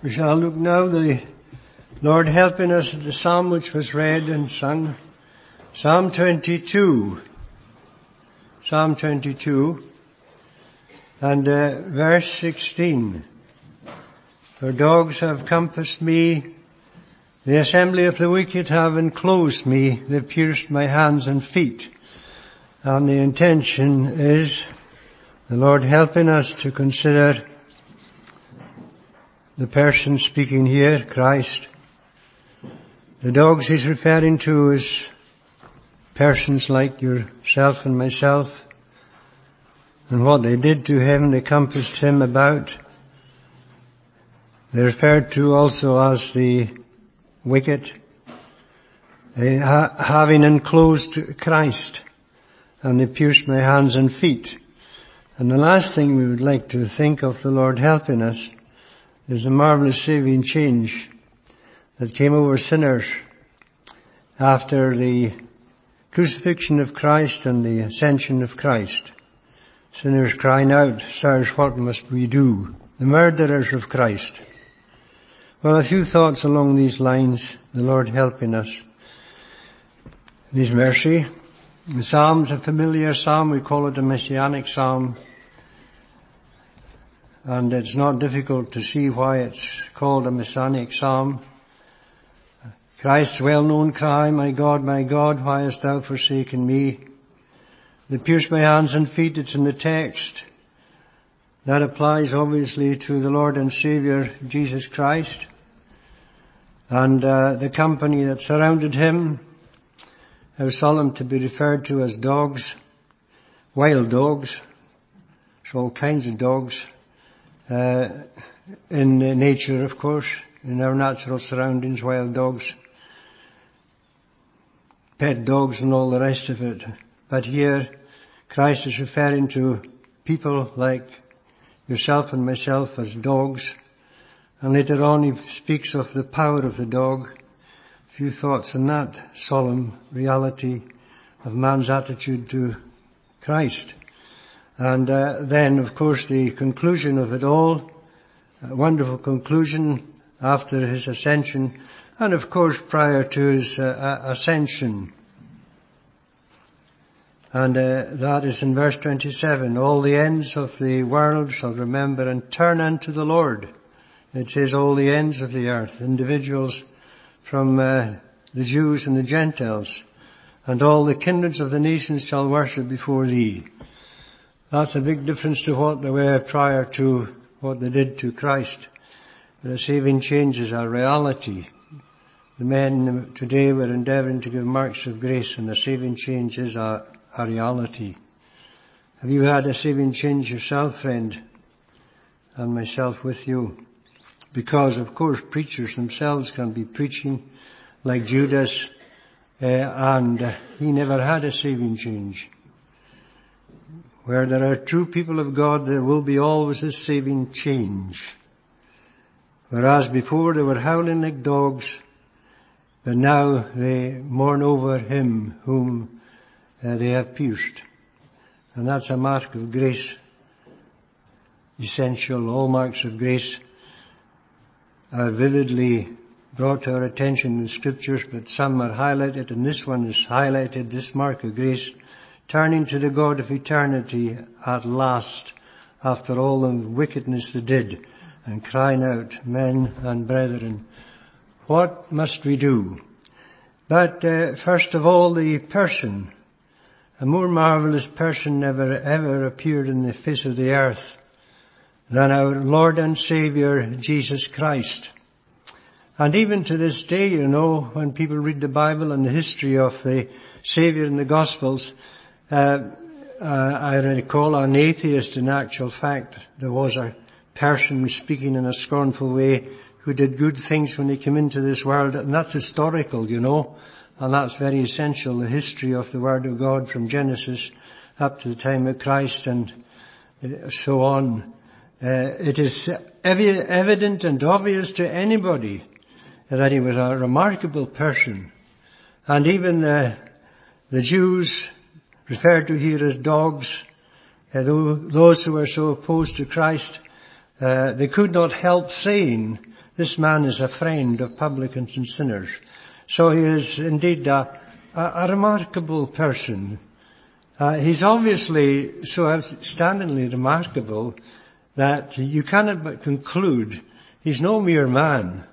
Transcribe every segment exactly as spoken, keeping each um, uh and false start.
We shall look now, the Lord helping us, at the psalm which was read and sung. Psalm twenty-two. Psalm twenty-two. And uh, verse sixteen. For dogs have compassed me, the assembly of the wicked have enclosed me, they've pierced my hands and feet. And the intention is the Lord helping us to consider the person speaking here, Christ. The dogs he's referring to is persons like yourself and myself. And what they did to him, they compassed him about. They're referred to also as the wicked, they ha- having enclosed Christ, and they pierced my hands and feet. And the last thing we would like to think of the Lord helping us is the marvelous saving change that came over sinners after the crucifixion of Christ and the ascension of Christ. Sinners crying out, "Sirs, what must we do?" The murderers of Christ. Well, a few thoughts along these lines, the Lord helping us in His mercy. The Psalm's a familiar psalm, we call it a messianic psalm. And it's not difficult to see why it's called a messianic psalm. Christ's well-known cry, "My God, my God, why hast thou forsaken me?" They pierced my hands and feet, it's in the text. That applies obviously to the Lord and Saviour, Jesus Christ. And uh, the company that surrounded him, how solemn to be referred to as dogs, wild dogs. There's all kinds of dogs uh, in nature, of course, in our natural surroundings, wild dogs, pet dogs and all the rest of it. But here, Christ is referring to people like yourself and myself as dogs. And later on he speaks of the power of the dog. A few thoughts on that solemn reality of man's attitude to Christ. And uh, then, of course, the conclusion of it all, a wonderful conclusion after his ascension, and of course prior to his uh, ascension. And uh, that is in verse twenty-seven. All the ends of the world shall remember and turn unto the Lord. It says all the ends of the earth, individuals from uh, the Jews and the Gentiles, and all the kindreds of the nations shall worship before thee. That's a big difference to what they were prior to what they did to Christ. The saving change is a reality. The men today were endeavouring to give marks of grace, and the saving change is a, a reality. Have you had a saving change yourself, friend? And myself with you? Because, of course, preachers themselves can be preaching like Judas, uh, and uh, he never had a saving change. Where there are true people of God, there will be always a saving change. Whereas before they were howling like dogs, but now they mourn over him whom uh, they have pierced. And that's a mark of grace, essential. All marks of grace are vividly brought to our attention in the Scriptures, but some are highlighted, and this one is highlighted, this mark of grace, turning to the God of eternity at last, after all the wickedness they did, and crying out, "Men and brethren, what must we do?" But uh, first of all, the person. A more marvelous person never ever appeared in the face of the earth than our Lord and Saviour, Jesus Christ. And even to this day, you know, when people read the Bible and the history of the Saviour in the Gospels, uh, uh, I recall an atheist, in actual fact, there was a person speaking in a scornful way who did good things when he came into this world, and that's historical, you know, and that's very essential, the history of the Word of God from Genesis up to the time of Christ and so on. Uh, it is evi- evident and obvious to anybody that he was a remarkable person. And even uh, the Jews, referred to here as dogs, uh, those who were so opposed to Christ, uh, they could not help saying This man is a friend of publicans and sinners. So he is indeed a, a, a remarkable person. Uh, he's obviously so outstandingly remarkable that you cannot but conclude he's no mere man.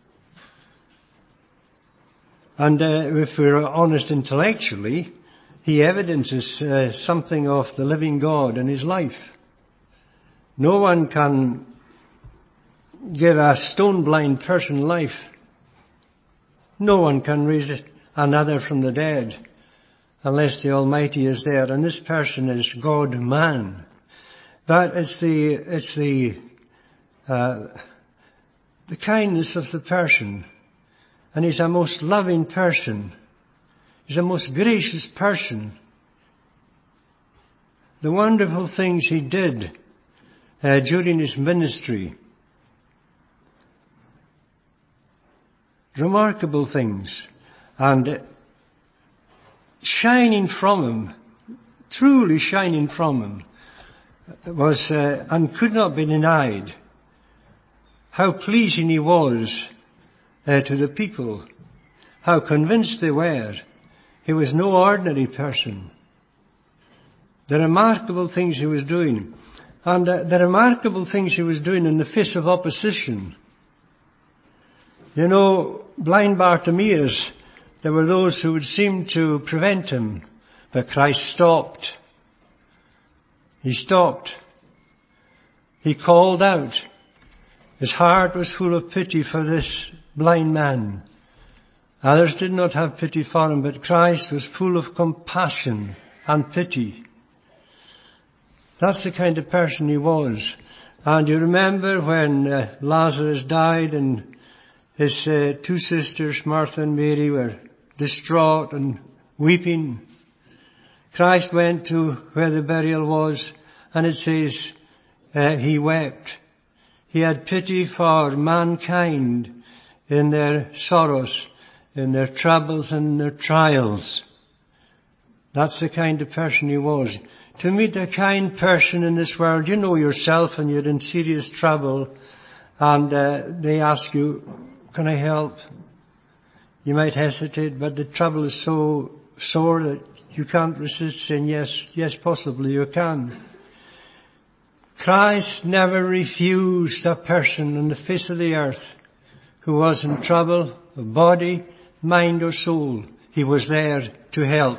And uh, if we're honest intellectually, he evidences uh, something of the living God in his life. No one can give a stone-blind person life. No one can raise another from the dead unless the Almighty is there. And this person is God-man. But it's the, it's the, uh, the kindness of the person. And he's a most loving person. He's a most gracious person. The wonderful things he did uh, during his ministry. Remarkable things. And uh, shining from him, truly shining from him, was uh, and could not be denied how pleasing he was uh, to the people, how convinced they were. He was no ordinary person. The remarkable things he was doing, and uh, the remarkable things he was doing in the face of opposition. You know, blind Bartimaeus, there were those who would seem to prevent him, but Christ stopped. He stopped. He called out. His heart was full of pity for this blind man. Others did not have pity for him, but Christ was full of compassion and pity. That's the kind of person he was. And you remember when uh, Lazarus died and his uh, two sisters, Martha and Mary, were distraught and weeping. Christ went to where the burial was, and it says uh, he wept. He had pity for mankind in their sorrows, in their troubles and their trials. That's the kind of person he was. To meet a kind person in this world, you know yourself and you're in serious trouble, and uh, they ask you, can I help? You might hesitate, but the trouble is so sore that you can't resist saying yes, yes, possibly you can. Christ never refused a person on the face of the earth who was in trouble of body, mind or soul. He was there to help.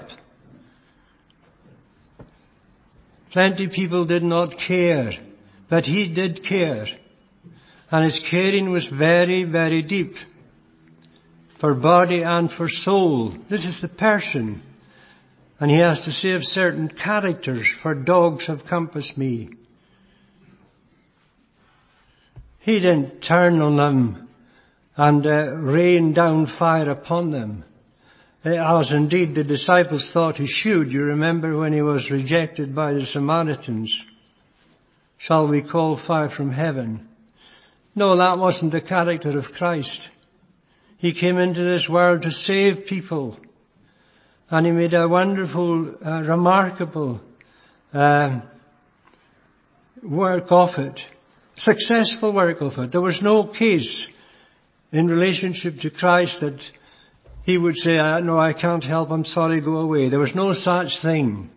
Plenty of people did not care, but he did care. And his caring was very, very deep. For body and for soul. This is the person. And he has to save certain characters, for dogs have compassed me. He didn't turn on them and uh, rain down fire upon them, as indeed the disciples thought he should. You remember when he was rejected by the Samaritans. Shall we call fire from heaven? No, that wasn't the character of Christ. He came into this world to save people. And he made a wonderful, uh, remarkable uh, work of it. Successful work of it. There was no case in relationship to Christ that he would say, no, I can't help, I'm sorry, go away. There was no such thing.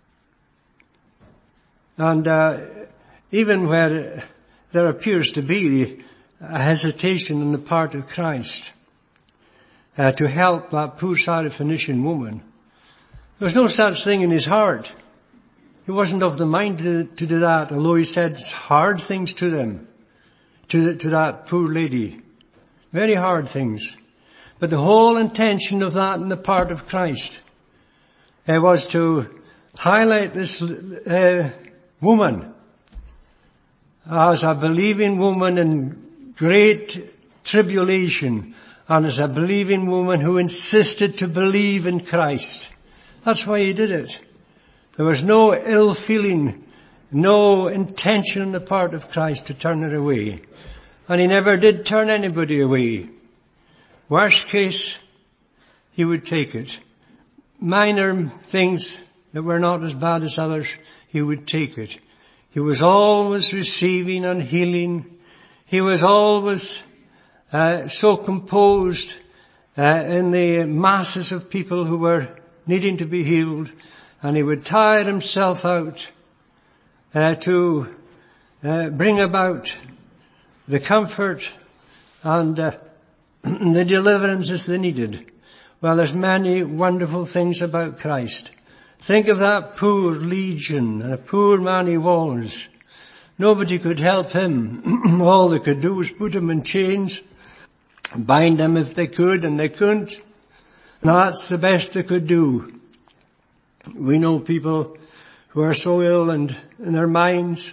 And uh, even where there appears to be a hesitation on the part of Christ uh, to help that poor Syrophoenician woman, there was no such thing in his heart. He wasn't of the mind to, to do that, although he said hard things to them, to, the, to that poor lady. Very hard things. But the whole intention of that on the part of Christ uh, was to highlight this uh, woman as a believing woman in great tribulation, and as a believing woman who insisted to believe in Christ. That's why he did it. There was no ill feeling, no intention on the part of Christ to turn her away. And he never did turn anybody away. Worst case, he would take it. Minor things that were not as bad as others, he would take it. He was always receiving and healing. He was always uh, so composed uh, in the masses of people who were needing to be healed, and he would tire himself out uh, to uh, bring about the comfort and uh, the deliverances they needed. Well, there's many wonderful things about Christ. Think of that poor Legion, and a poor man he was. Nobody could help him. All they could do was put him in chains, bind him if they could, and they couldn't. That's the best they could do. We know people who are so ill and in their minds,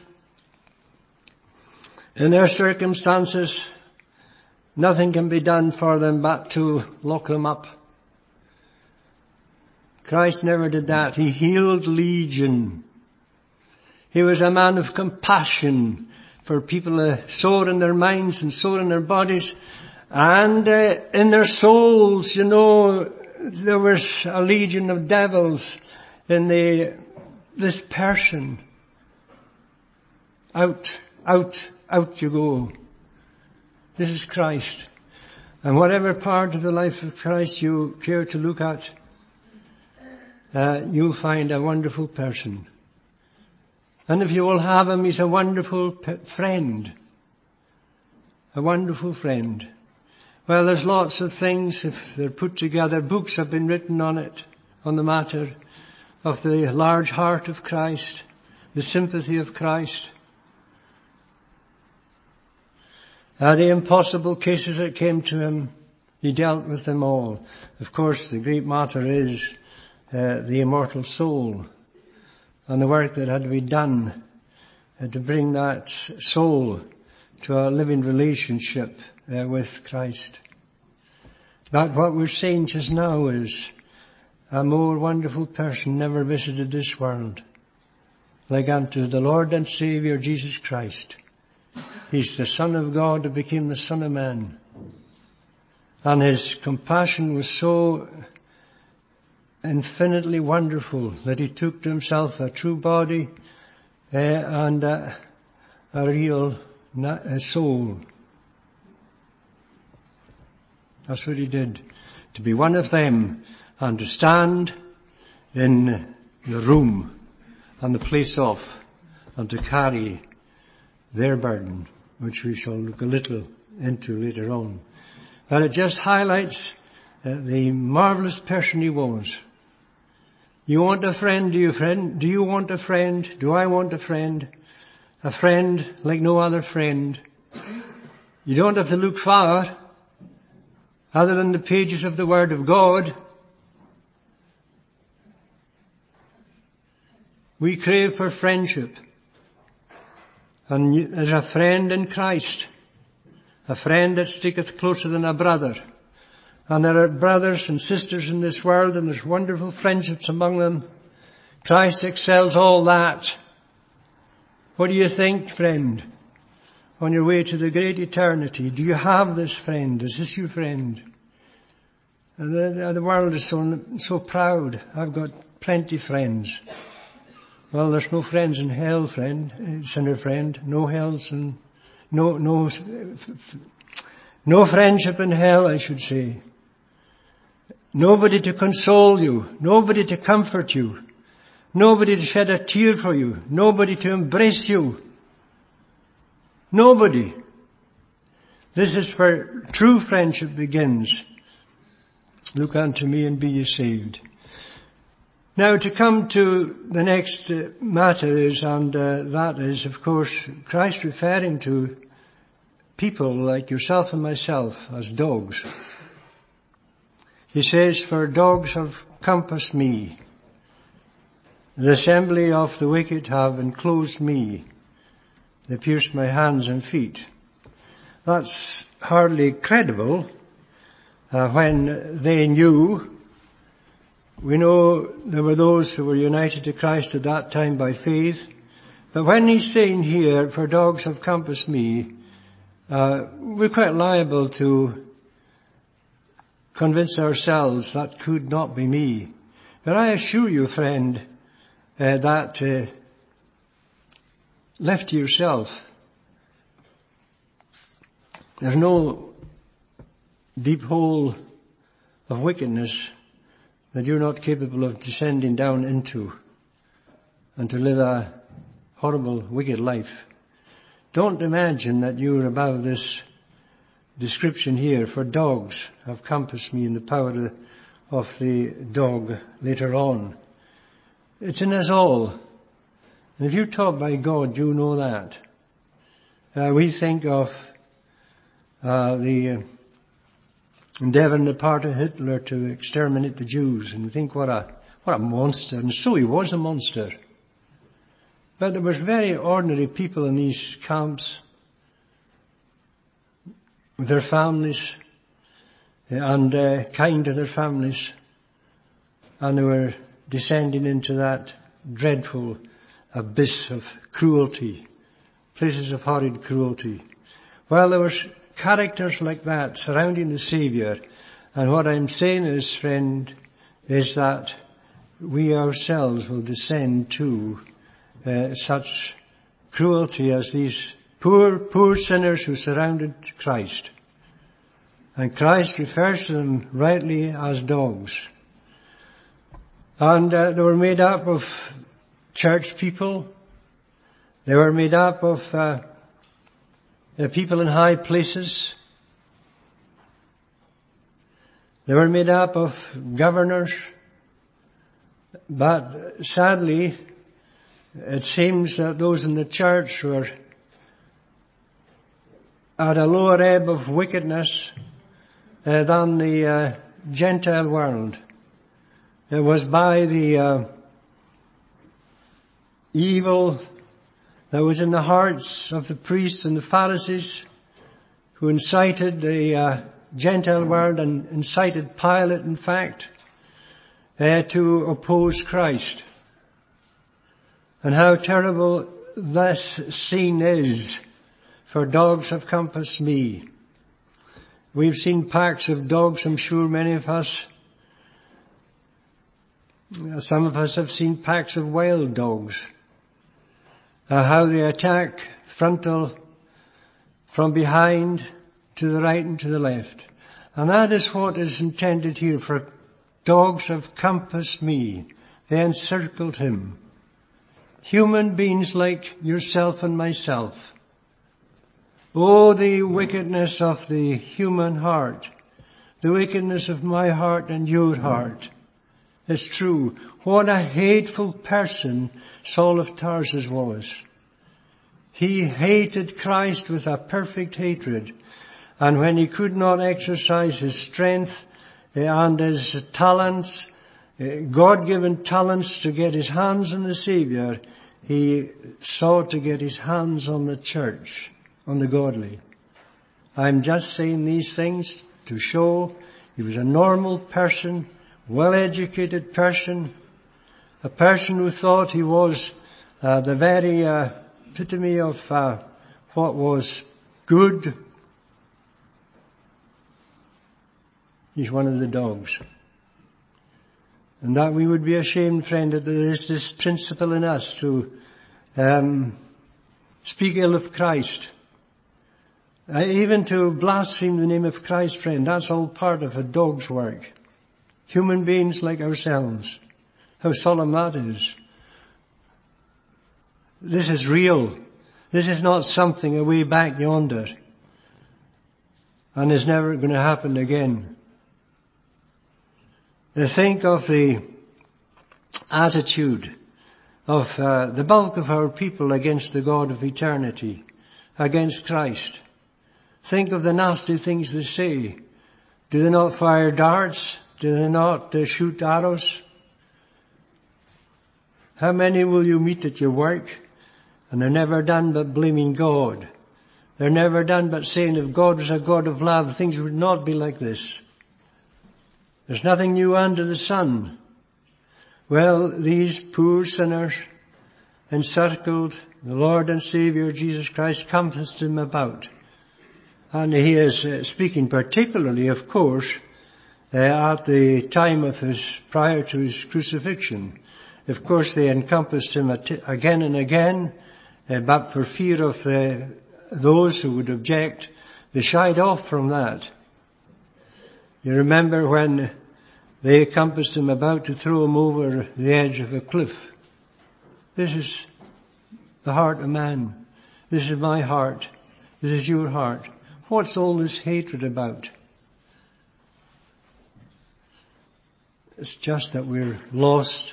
in their circumstances, nothing can be done for them but to lock them up. Christ never did that. He healed Legion. He was a man of compassion for people uh, sore in their minds and sore in their bodies. And uh, in their souls, you know, there was a legion of devils in the, this person. Out, out, out you go. This is Christ. And whatever part of the life of Christ you care to look at, uh, you'll find a wonderful person. And if you will have him, he's a wonderful pe- friend. A wonderful friend. Well, there's lots of things, if they're put together. Books have been written on it, on the matter of the large heart of Christ, the sympathy of Christ. Uh, the impossible cases that came to him, he dealt with them all. Of course, the great matter is uh, the immortal soul and the work that had to be done uh, to bring that soul to a living relationship uh, with Christ. But what we're saying just now is a more wonderful person never visited this world like unto the Lord and Saviour Jesus Christ. He's the Son of God who became the Son of Man. And his compassion was so infinitely wonderful that he took to himself a true body uh, and uh, a real na- a soul. That's what he did. To be one of them and to stand in the room and the place off and to carry their burden, which we shall look a little into later on. But it just highlights uh, the marvelous person he was. You want a friend, do you friend? Do you want a friend? Do I want a friend? A friend like no other friend. You don't have to look far other than the pages of the Word of God. We crave for friendship. And there's a friend in Christ. A friend that sticketh closer than a brother. And there are brothers and sisters in this world, and there's wonderful friendships among them. Christ excels all that. What do you think, friend? On your way to the great eternity, do you have this friend? Is this your friend? And the, the world is so, so proud. I've got plenty of friends. Well, there's no friends in hell, friend, sinner friend. No hells and no, no, no friendship in hell, I should say. Nobody to console you. Nobody to comfort you. Nobody to shed a tear for you. Nobody to embrace you. Nobody. This is where true friendship begins. Look unto me and be ye saved. Now to come to the next uh, matter is, and uh, that is, of course, Christ referring to people like yourself and myself as dogs. He says, for dogs have compassed me. The assembly of the wicked have enclosed me. They pierced my hands and feet. That's hardly credible uh, when they knew. We know there were those who were united to Christ at that time by faith. But when he's saying here, for dogs have compassed me, uh, we're quite liable to convince ourselves that could not be me. But I assure you, friend, uh, that uh, left to yourself, there's no deep hole of wickedness that you're not capable of descending down into and to live a horrible, wicked life. Don't imagine that you're above this description here, for dogs have compassed me in the power of the dog later on. It's in us all. And if you're taught by God, you know that. Uh, we think of uh, the uh, endeavour on the part of Hitler to exterminate the Jews, and we think what a what a monster, and so he was a monster. But there were very ordinary people in these camps with their families and uh, kind to their families, and they were descending into that dreadful abyss of cruelty, places of horrid cruelty. Well, there were characters like that surrounding the Saviour, and what I'm saying is, friend, is that we ourselves will descend to uh, such cruelty as these poor, poor sinners who surrounded Christ. And Christ refers to them rightly as dogs. And uh, they were made up of church people. They were made up of uh, uh, people in high places. They were made up of governors. But sadly, it seems that those in the church were at a lower ebb of wickedness uh, than the uh, Gentile world. It was by the uh, evil that was in the hearts of the priests and the Pharisees who incited the uh, Gentile world and incited Pilate, in fact, uh, to oppose Christ. And how terrible this scene is. For dogs have compassed me. We've seen packs of dogs, I'm sure many of us. Some of us have seen packs of wild dogs. Uh, how they attack frontal, from behind, to the right and to the left. And that is what is intended here. For dogs have compassed me. They encircled him. Human beings like yourself and myself. Oh, the wickedness of the human heart. The wickedness of my heart and your heart. It's true. What a hateful person Saul of Tarsus was. He hated Christ with a perfect hatred. And when he could not exercise his strength and his talents, God-given talents to get his hands on the Saviour, he sought to get his hands on the church, on the godly. I'm just saying these things to show he was a normal person, well-educated person, a person who thought he was uh, the very uh, epitome of uh, what was good. He's one of the dogs. And that we would be ashamed, friend, that there is this principle in us to um, speak ill of Christ. Uh, even to blaspheme the name of Christ, friend, that's all part of a dog's work. Human beings like ourselves. How solemn that is. This is real. This is not something away back yonder. And is never going to happen again. Think of the attitude of uh, the bulk of our people against the God of eternity, against Christ. Think of the nasty things they say. Do they not fire darts? Do they not uh, shoot arrows? How many will you meet at your work? And they're never done but blaming God. They're never done but saying if God was a God of love, things would not be like this. There's nothing new under the sun. Well, these poor sinners encircled the Lord and Saviour Jesus Christ, compassed him about. And he is uh, speaking particularly, of course, uh, at the time of his, prior to his crucifixion. Of course, they encompassed him at, again and again, uh, but for fear of uh, those who would object, they shied off from that. You remember when they encompassed him, about to throw him over the edge of a cliff. This is the heart of man. This is my heart. This is your heart. What's all this hatred about? It's just that we're lost,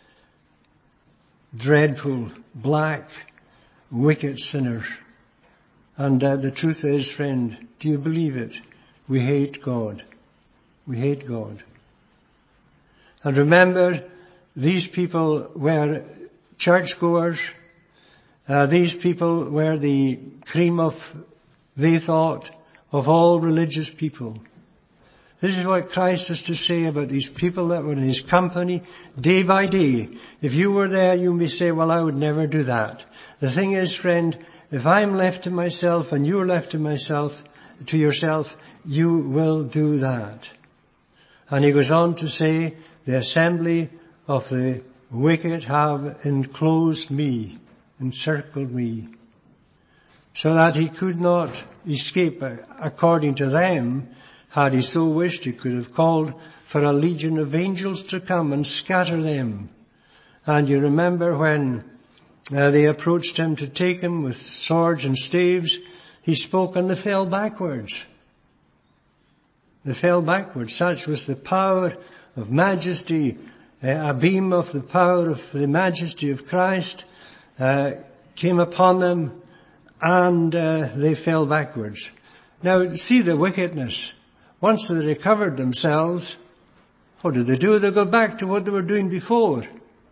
dreadful, black, wicked sinners. And uh, the truth is, friend, do you believe it? We hate God. We hate God. And remember, these people were churchgoers. Uh, these people were the cream of, they thought, of all religious people. This is what Christ has to say about these people that were in his company day by day. If you were there, you may say, well, I would never do that. The thing is, friend, if I'm left to myself and you're left to myself, to yourself, you will do that. And he goes on to say, the assembly of the wicked have enclosed me, encircled me, so that he could not escape. According to them, had he so wished, he could have called for a legion of angels to come and scatter them. And you remember when uh, they approached him to take him with swords and staves, he spoke and they fell backwards. They fell backwards. Such was the power of majesty, uh, a beam of the power of the majesty of Christ uh, came upon them, and uh, they fell backwards. Now, see the wickedness. Once they recovered themselves, what did they do? They go back to what they were doing before.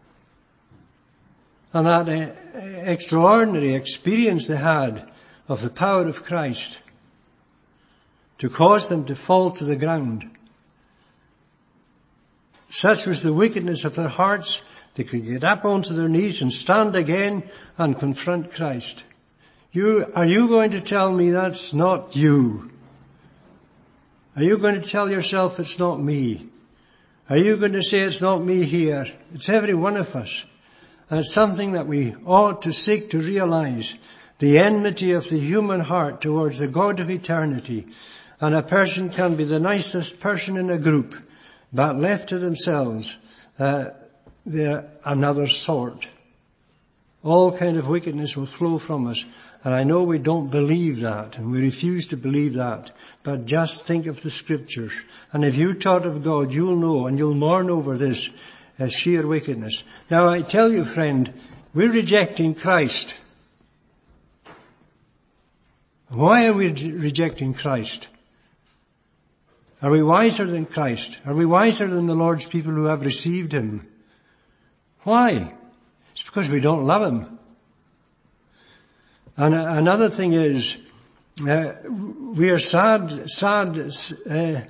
And that uh, extraordinary experience they had of the power of Christ to cause them to fall to the ground. Such was the wickedness of their hearts, they could get up onto their knees and stand again and confront Christ. You, are you going to tell me that's not you? Are you going to tell yourself it's not me? Are you going to say it's not me here? It's every one of us. And it's something that we ought to seek to realize. The enmity of the human heart towards the God of eternity. And a person can be the nicest person in a group, but left to themselves, uh, they're another sort. All kind of wickedness will flow from us. And I know we don't believe that, and we refuse to believe that. But just think of the Scriptures. And if you taught of God, you'll know and you'll mourn over this as sheer wickedness. Now I tell you, friend, we're rejecting Christ. Why are we rejecting Christ? Are we wiser than Christ? Are we wiser than the Lord's people who have received Him? Why? It's because we don't love Him. And uh, another thing is, uh, we are sad, sad uh,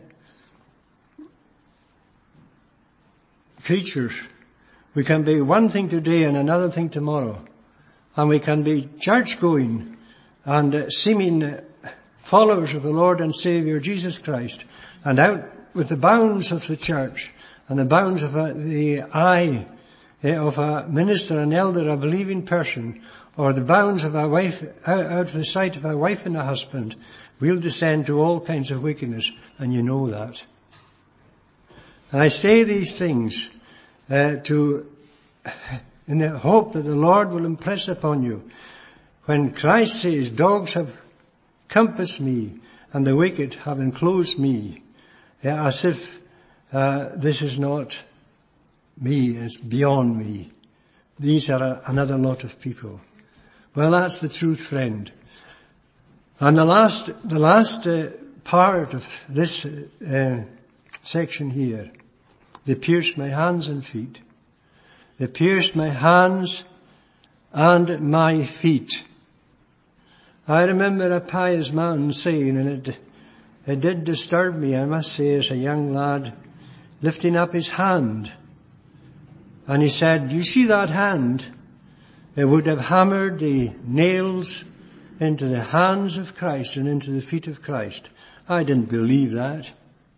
creatures. We can be one thing today and another thing tomorrow. And we can be church-going and uh, seeming followers of the Lord and Saviour Jesus Christ, and out with the bounds of the church and the bounds of uh, the eye uh, of a minister, an elder, a believing person, or the bounds of a wife, out, out of the sight of a wife and a husband, we'll descend to all kinds of wickedness, and you know that. And I say these things uh, to, in the hope that the Lord will impress upon you. When Christ says, dogs have compassed me, and the wicked have enclosed me, yeah, as if uh, this is not me, it's beyond me. These are a, another lot of people. Well, that's the truth, friend. And the last, the last uh, part of this uh, section here, they pierced my hands and feet. They pierced my hands and my feet. I remember a pious man saying, and it, it did disturb me, I must say, as a young lad, lifting up his hand. And he said, you see that hand? It would have hammered the nails into the hands of Christ and into the feet of Christ. I didn't believe that.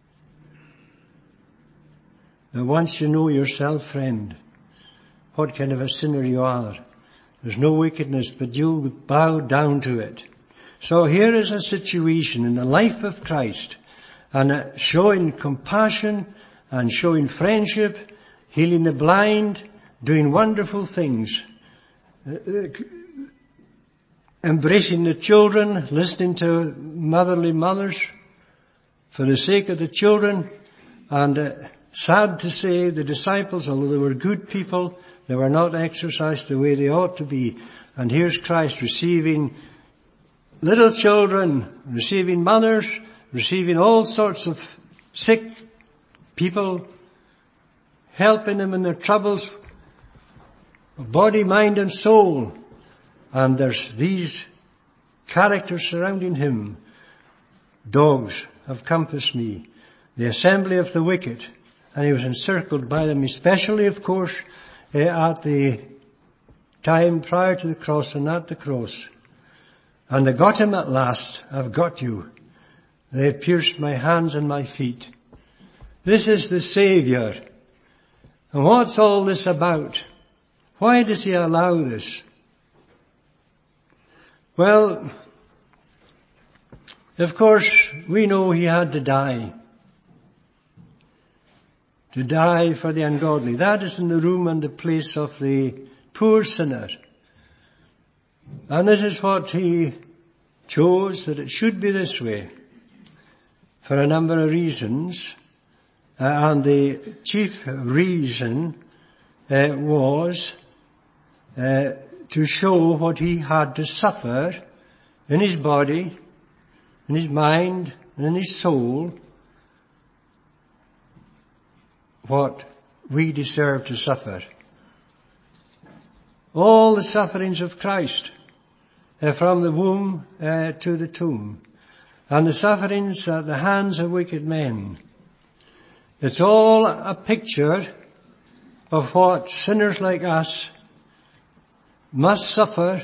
Now once you know yourself, friend, what kind of a sinner you are, there's no wickedness, but you'll bow down to it. So here is a situation in the life of Christ, and uh, showing compassion and showing friendship, healing the blind, doing wonderful things, uh, uh, embracing the children, listening to motherly mothers for the sake of the children. And uh, sad to say, the disciples, although they were good people, they were not exercised the way they ought to be. And here's Christ receiving little children, receiving mothers, receiving all sorts of sick people, helping them in their troubles of body, mind and soul. And there's these characters surrounding him. Dogs have compassed me, the assembly of the wicked. And he was encircled by them, especially, of course, uh, at the time prior to the cross and at the cross. And they got him at last. I've got you. They've pierced my hands and my feet. This is the Saviour. And what's all this about? Why does he allow this? Well, of course, we know he had to die. To die for the ungodly. That is in the room and the place of the poor sinner. And this is what he chose, that it should be this way, for a number of reasons. Uh, and the chief reason uh, was uh, to show what he had to suffer in his body, in his mind, and in his soul, what we deserve to suffer. All the sufferings of Christ, uh, from the womb uh, to the tomb, and the sufferings at the hands of wicked men. It's all a picture of what sinners like us must suffer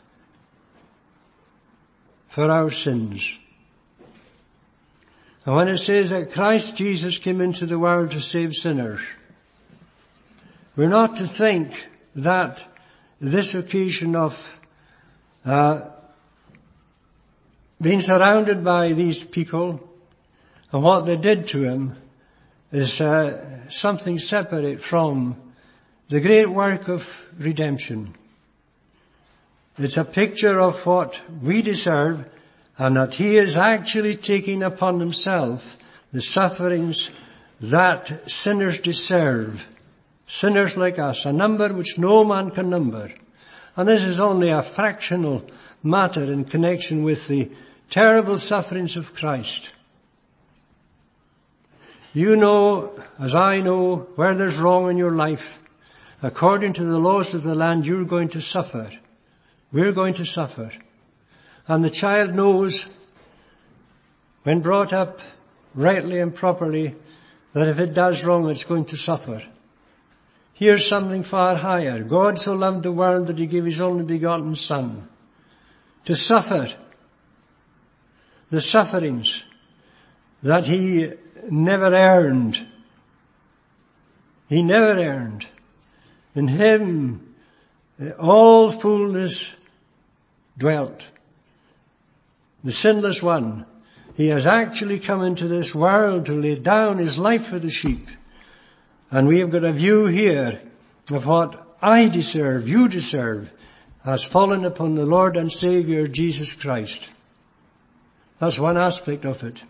for our sins. And when it says that Christ Jesus came into the world to save sinners, we're not to think that this occasion of uh, being surrounded by these people and what they did to him is uh, something separate from the great work of redemption. It's a picture of what we deserve, and that he is actually taking upon himself the sufferings that sinners deserve. Sinners like us, a number which no man can number. And this is only a fractional matter in connection with the terrible sufferings of Christ. You know, as I know, where there's wrong in your life, according to the laws of the land, you're going to suffer. We're going to suffer. And the child knows, when brought up rightly and properly, that if it does wrong, it's going to suffer. Here's something far higher. God so loved the world that he gave his only begotten Son to suffer the sufferings that he never earned. He never earned. In him all fullness dwelt. The sinless one. He has actually come into this world to lay down his life for the sheep. And we have got a view here of what I deserve, you deserve, has fallen upon the Lord and Saviour Jesus Christ. That's one aspect of it.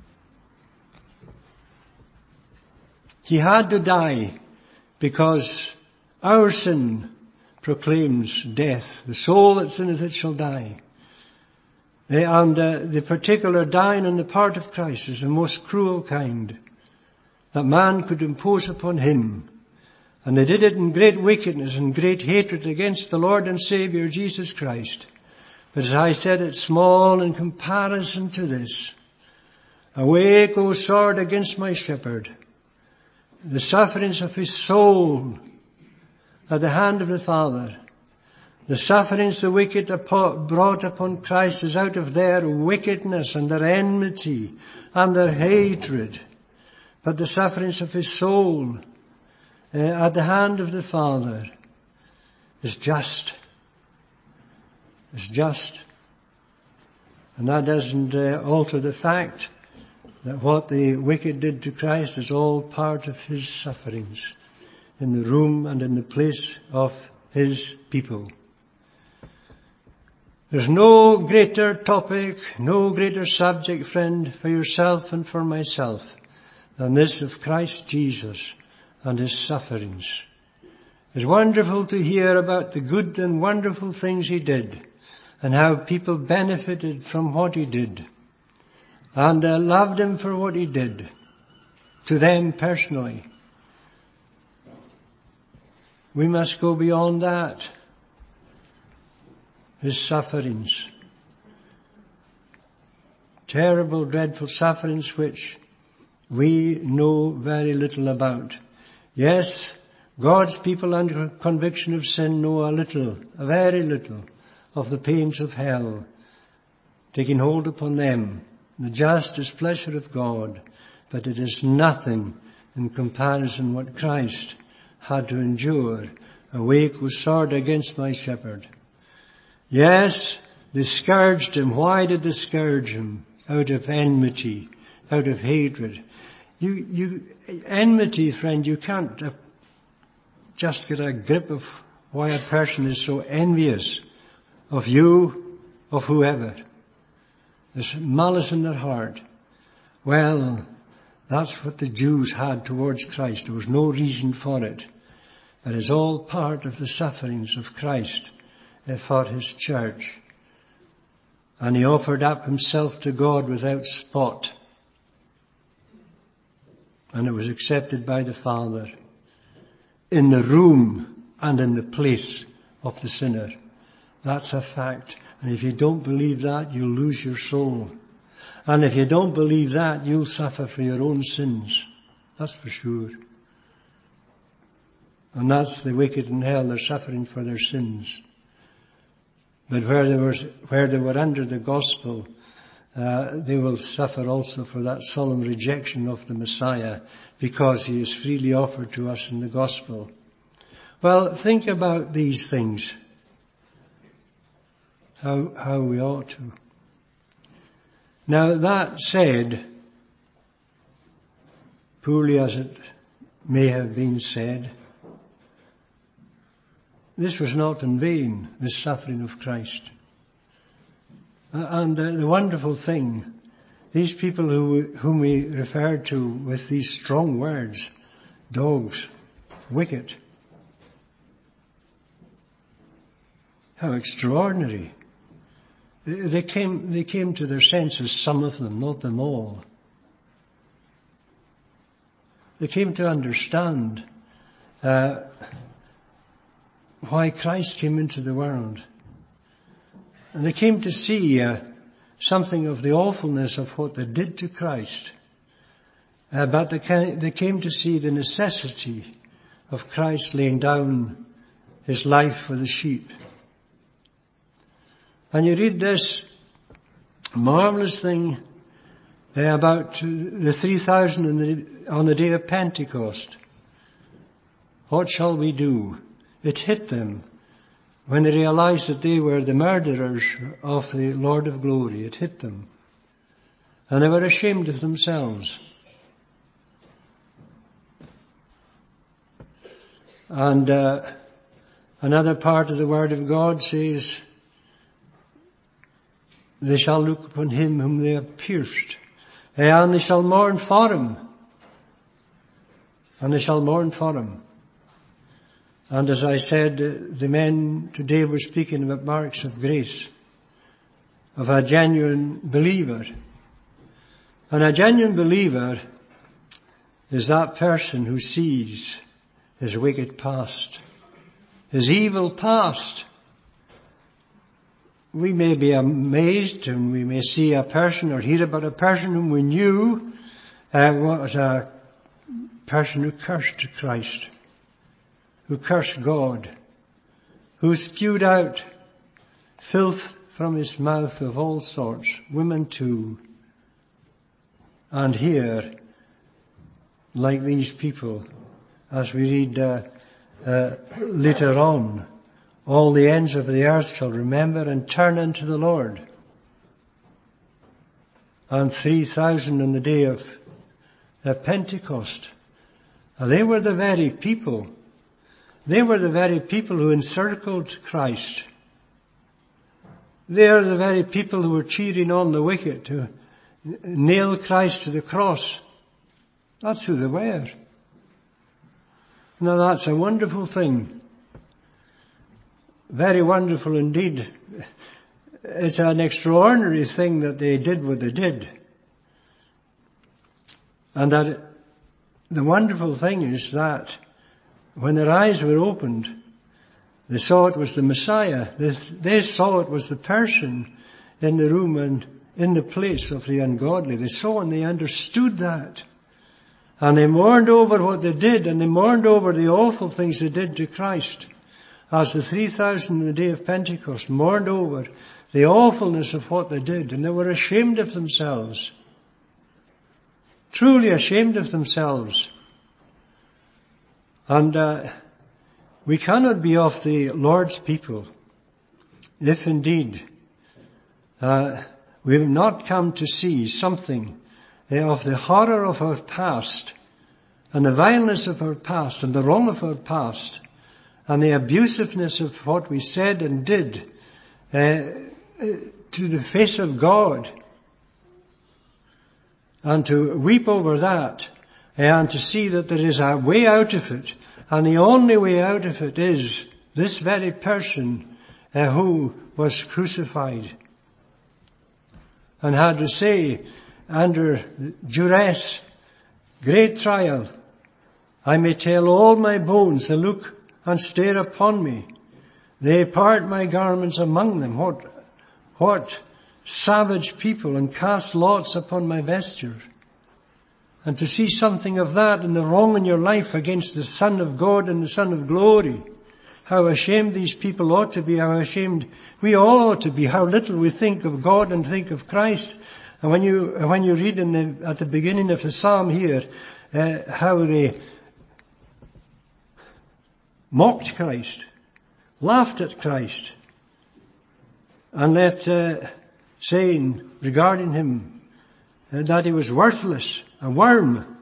He had to die because our sin proclaims death. The soul that sinneth it shall die. And uh, the particular dying on the part of Christ is the most cruel kind that man could impose upon him. And they did it in great wickedness and great hatred against the Lord and Saviour Jesus Christ. But as I said, it's small in comparison to this. Awake, O sword, against my shepherd. The sufferings of his soul at the hand of the Father. The sufferings the wicked brought upon Christ is out of their wickedness and their enmity and their hatred. But the sufferings of his soul uh, at the hand of the Father is just. Is just. And that doesn't uh, alter the fact that what the wicked did to Christ is all part of his sufferings in the room and in the place of his people. There's no greater topic, no greater subject, friend, for yourself and for myself than this of Christ Jesus and his sufferings. It's wonderful to hear about the good and wonderful things he did and how people benefited from what he did and uh, loved him for what he did to them personally. We must go beyond that. His sufferings. Terrible, dreadful sufferings which we know very little about. Yes, God's people under conviction of sin know a little, a very little, of the pains of hell taking hold upon them, the just displeasure of God, but it is nothing in comparison what Christ had to endure. Awake, O sword, against my shepherd. Yes, they scourged him. Why did they scourge him? Out of enmity, out of hatred. You, you, enmity, friend, you can't uh, just get a grip of why a person is so envious of you, of whoever. There's malice in their heart. Well, that's what the Jews had towards Christ. There was no reason for it. But it's all part of the sufferings of Christ for his church. And he offered up himself to God without spot. And it was accepted by the Father in the room and in the place of the sinner. That's a fact. And if you don't believe that, you'll lose your soul. And if you don't believe that, you'll suffer for your own sins. That's for sure. And that's the wicked in hell. They're suffering for their sins. But where they were, where they were under the gospel, uh, they will suffer also for that solemn rejection of the Messiah, because he is freely offered to us in the gospel. Well, think about these things. How, how we ought to. Now, that said, poorly as it may have been said, this was not in vain, the suffering of Christ. And the, the wonderful thing, these people who, whom we refer to with these strong words, dogs, wicked, how extraordinary. They came, they came to their senses, some of them, not them all. They came to understand uh, why Christ came into the world. And they came to see uh, something of the awfulness of what they did to Christ. Uh, but they came, they came to see the necessity of Christ laying down his life for the sheep. And you read this marvelous thing uh, about the three thousand on the day of Pentecost. What shall we do? It hit them when they realized that they were the murderers of the Lord of glory. It hit them. And they were ashamed of themselves. And uh, another part of the Word of God says, they shall look upon him whom they have pierced, and they shall mourn for him. And they shall mourn for him. And as I said, the men today were speaking about marks of grace, of a genuine believer. And a genuine believer is that person who sees his wicked past, his evil past. We may be amazed and we may see a person or hear about a person whom we knew uh, was a person who cursed Christ, who cursed God, who spewed out filth from his mouth of all sorts, women too. And here, like these people, as we read uh, uh, later on, all the ends of the earth shall remember and turn unto the Lord. and three thousand on the day of uh, Pentecost. Uh, they were the very people. They were the very people who encircled Christ. They are the very people who were cheering on the wicked to nail Christ to the cross. That's who they were. Now that's a wonderful thing. Very wonderful indeed. It's an extraordinary thing that they did what they did. And that the wonderful thing is that when their eyes were opened, they saw it was the Messiah. They, they saw it was the person in the room and in the place of the ungodly. They saw and they understood that. And they mourned over what they did, and they mourned over the awful things they did to Christ. As the three thousand on the day of Pentecost mourned over the awfulness of what they did, and they were ashamed of themselves. Truly ashamed of themselves. And uh, we cannot be of the Lord's people if indeed uh, we have not come to see something of the horror of our past and the vileness of our past and the wrong of our past and the abusiveness of what we said and did uh, to the face of God, and to weep over that and to see that there is a way out of it, and the only way out of it is this very person uh, who was crucified and had to say under duress, great trial, I may tell all my bones to look and stare upon me. They part my garments among them. What, what savage people, and cast lots upon my vesture. And to see something of that and the wrong in your life against the Son of God and the Son of Glory. How ashamed these people ought to be, how ashamed we all ought to be, how little we think of God and think of Christ. And when you, when you read in the, at the beginning of the Psalm here, uh, how they mocked Christ, laughed at Christ, and left uh, saying regarding him uh, that he was worthless, a worm,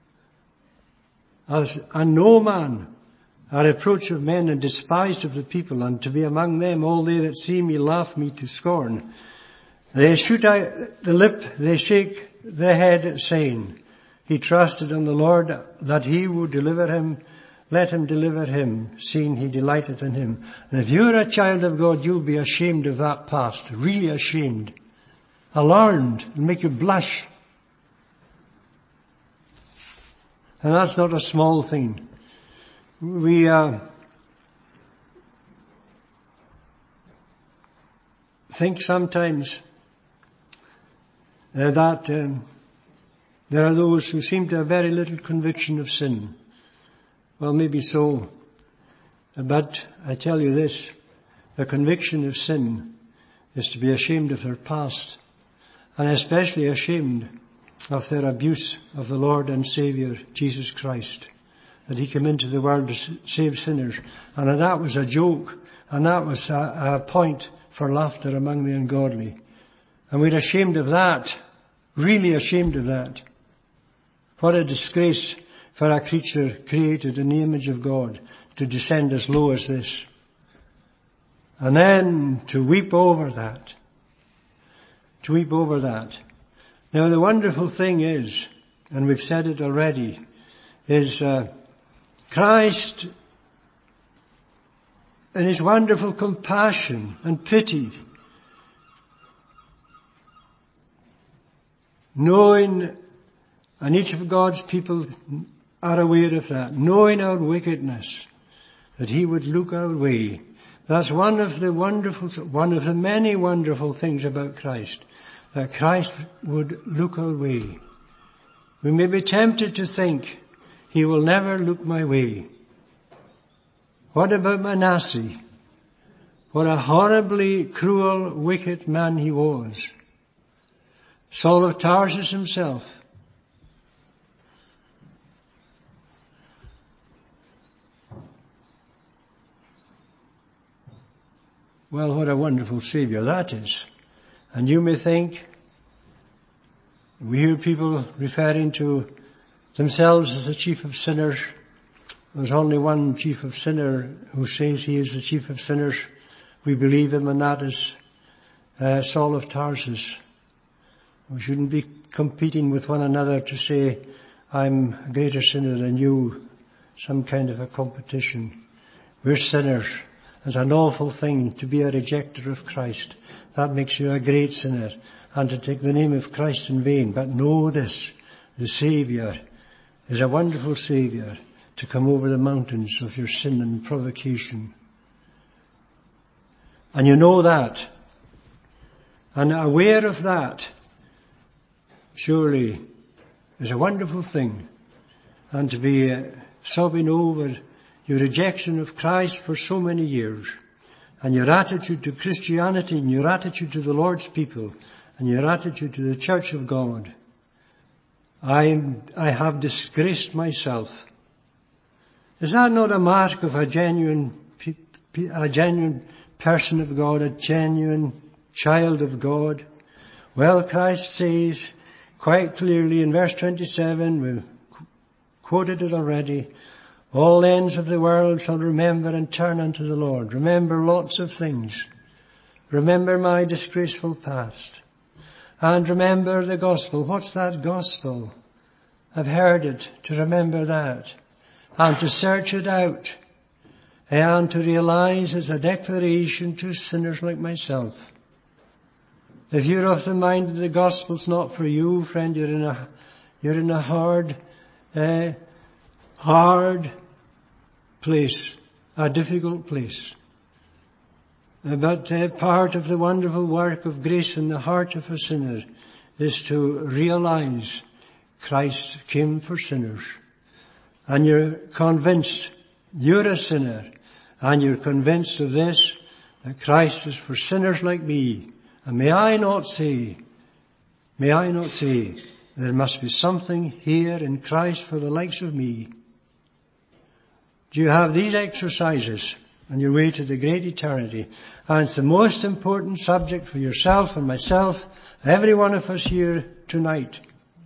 as a no man, a reproach of men and despised of the people, and to be among them all they that see me laugh me to scorn. They shoot out the lip, they shake the head, saying, he trusted in the Lord that he would deliver him. Let him deliver him, seeing he delighteth in him. And if you're a child of God, you'll be ashamed of that past, really ashamed, alarmed, and make you blush. And that's not a small thing. We uh, think sometimes uh, that um, there are those who seem to have very little conviction of sin. Well, maybe so. But I tell you this, the conviction of sin is to be ashamed of their past, and especially ashamed of their abuse of the Lord and Saviour, Jesus Christ. That he came into the world to save sinners. And that was a joke, and that was a, a point for laughter among the ungodly. And we're ashamed of that, really ashamed of that. What a disgrace for a creature created in the image of God to descend as low as this. And then to weep over that. To weep over that. Now the wonderful thing is, and we've said it already, is uh, Christ in his wonderful compassion and pity, knowing, and each of God's people are aware of that, knowing our wickedness, that he would look our way. That's one of the wonderful, one of the many wonderful things about Christ, that Christ would look our way. We may be tempted to think, he will never look my way. What about Manasseh? What a horribly cruel, wicked man he was. Saul of Tarsus himself. Well, what a wonderful Saviour that is. And you may think, We hear people referring to themselves as the chief of sinners. There's only one chief of sinner who says he is the chief of sinners. We believe him, and that is uh, Saul of Tarsus. We shouldn't be competing with one another to say, I'm a greater sinner than you, some kind of a competition. We're sinners. It's an awful thing to be a rejecter of Christ. That makes you a great sinner, and to take the name of Christ in vain. But know this, the Saviour is a wonderful Saviour to come over the mountains of your sin and provocation. And you know that, and aware of that, surely is a wonderful thing. And to be uh, sobbing over your rejection of Christ for so many years, and your attitude to Christianity, and your attitude to the Lord's people, and your attitude to the Church of God. I, I have disgraced myself. Is that not a mark of a genuine, a genuine person of God, a genuine child of God? Well, Christ says quite clearly in verse twenty-seven, we've quoted it already, all ends of the world shall remember and turn unto the Lord. Remember lots of things. Remember my disgraceful past. And remember the gospel. What's that gospel? I've heard it, to remember that. And to search it out. And to realize it's a declaration to sinners like myself. If you're of the mind that the gospel's not for you, friend, you're in a, you're in a hard, uh, hard place, a difficult place. But uh, part of the wonderful work of grace in the heart of a sinner is to realize Christ came for sinners. And you're convinced you're a sinner, and you're convinced of this, that Christ is for sinners like me. And may I not say, may I not say, there must be something here in Christ for the likes of me. Do you have these exercises on your way to the great eternity? And it's the most important subject for yourself and myself, every one of us here tonight.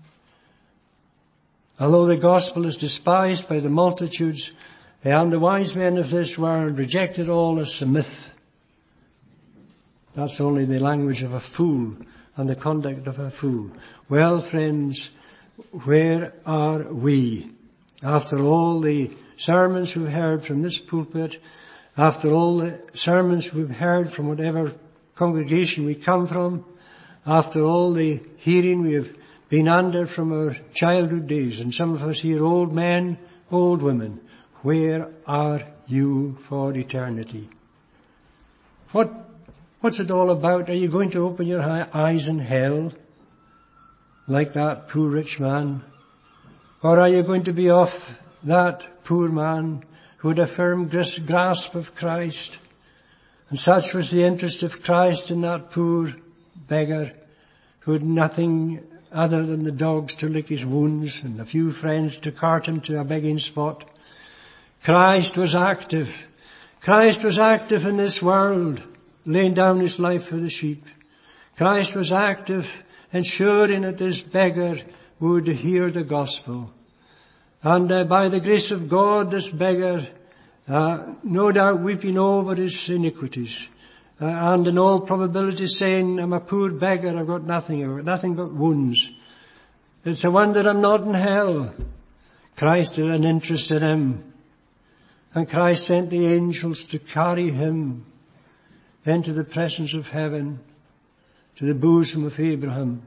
Although the gospel is despised by the multitudes, and the wise men of this world reject it all as a myth. That's only the language of a fool and the conduct of a fool. Well, friends, where are we? After all the sermons we've heard from this pulpit, after all the sermons we've heard from whatever congregation we come from, after all the hearing we have been under from our childhood days, and some of us here old men, old women, where are you for eternity? What, what's it all about? Are you going to open your eyes in hell like that poor rich man? Or are you going to be off that poor man who had a firm grasp of Christ? And such was the interest of Christ in that poor beggar who had nothing other than the dogs to lick his wounds and a few friends to cart him to a begging spot. Christ was active. Christ was active in this world, laying down his life for the sheep. Christ was active, ensuring that this beggar would hear the gospel. And uh, by the grace of God, this beggar, uh, no doubt weeping over his iniquities, uh, and in all probability saying, I'm a poor beggar, I've got nothing, I've got nothing but wounds. It's a wonder I'm not in hell. Christ had an interest in him. And Christ sent the angels to carry him into the presence of heaven, to the bosom of Abraham.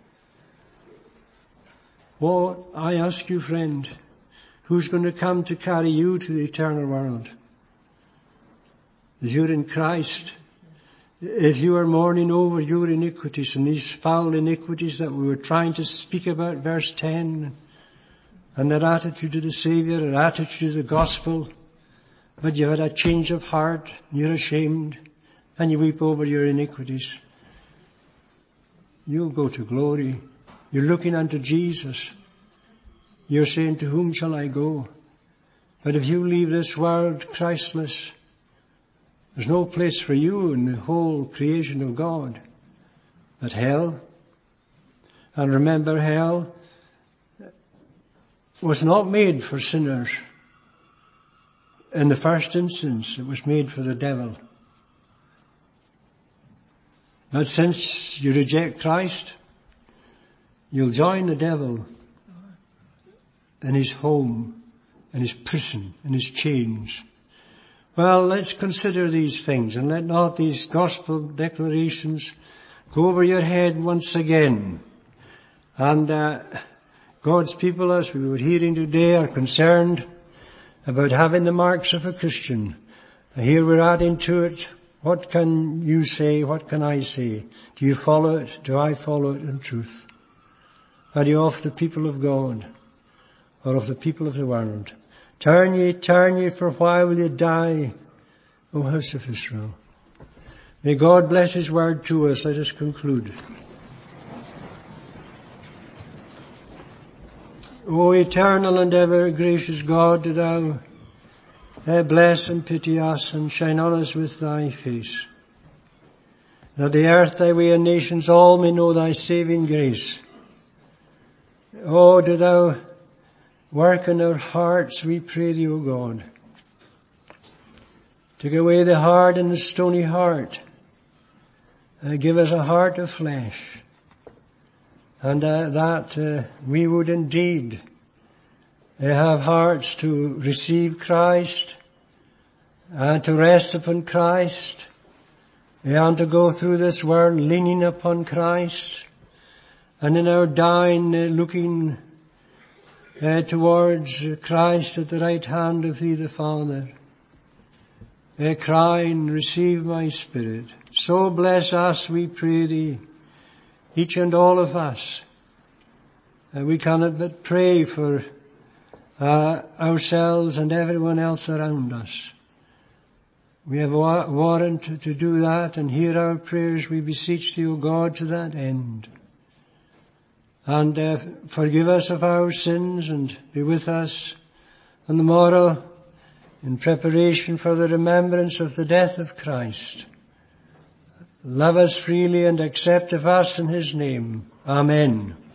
What, I ask you, friend, who's going to come to carry you to the eternal world? If you're in Christ, if you are mourning over your iniquities and these foul iniquities that we were trying to speak about, verse ten, and their attitude to the Saviour, their attitude to the gospel, but you had a change of heart, you're ashamed, and you weep over your iniquities, you'll go to glory. You're looking unto Jesus. You're saying, to whom shall I go? But if you leave this world Christless, there's no place for you in the whole creation of God but hell. And remember, hell was not made for sinners. In the first instance, it was made for the devil. But since you reject Christ, you'll join the devil in his home, in his prison, in his chains. Well, let's consider these things, and let not these gospel declarations go over your head once again. And uh, God's people, as we were hearing today, are concerned about having the marks of a Christian. Here we're adding to it, what can you say, what can I say? Do you follow it? Do I follow it in truth? Are you of the people of God, or of the people of the world? Turn ye, turn ye, for why will ye die, O house of Israel? May God bless His word to us. Let us conclude. O eternal and ever gracious God, do Thou uh, bless and pity us and shine on us with Thy face, that the earth, Thy way, and nations all may know Thy saving grace. Oh, do Thou work in our hearts, we pray Thee, O God. Take away the hard and the stony heart. Uh, give us a heart of flesh. And uh, that uh, we would indeed uh, have hearts to receive Christ and to rest upon Christ and to go through this world leaning upon Christ, and in our dying uh, looking uh, towards Christ at the right hand of Thee the Father, uh, crying, receive my spirit. So bless us, we pray Thee, each and all of us. Uh, we cannot but pray for uh, ourselves and everyone else around us. We have a wa- warrant to, to do that, and hear our prayers, we beseech Thee, O God, to that end. And uh, forgive us of our sins, and be with us on the morrow in preparation for the remembrance of the death of Christ. Love us freely and accept of us in His name. Amen.